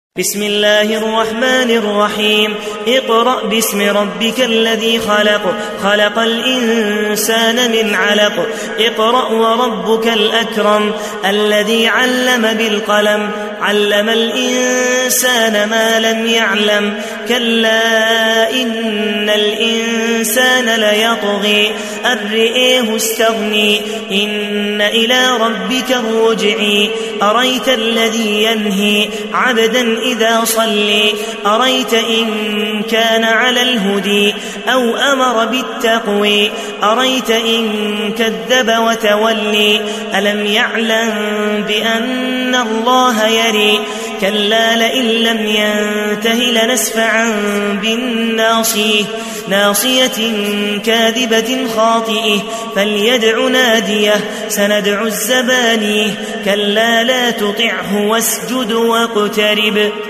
بسم الله الرحمن الرحيم. اقرأ باسم ربك الذي خلق، خلق الإنسان من علق. اقرأ وربك الأكرم الذي علم بالقلم، علم الإنسان ما لم يعلم. كلا إن الإنسان ليطغي أن رآه استغني، إن إلى ربك الرجع. أريت الذي ينهي عبدا إذا صلي، أريت إن كان على الهدي أو أمر بالتقوي، أريت إن كذب وتولي. ألم يعلم بأن الله يري. كلا لئن لم ينته لنسفعا بالناصية، ناصية كاذبة خاطئة، فليدع ناديه سندع الزبانيه. كلا لا تطعه واسجد واقترب.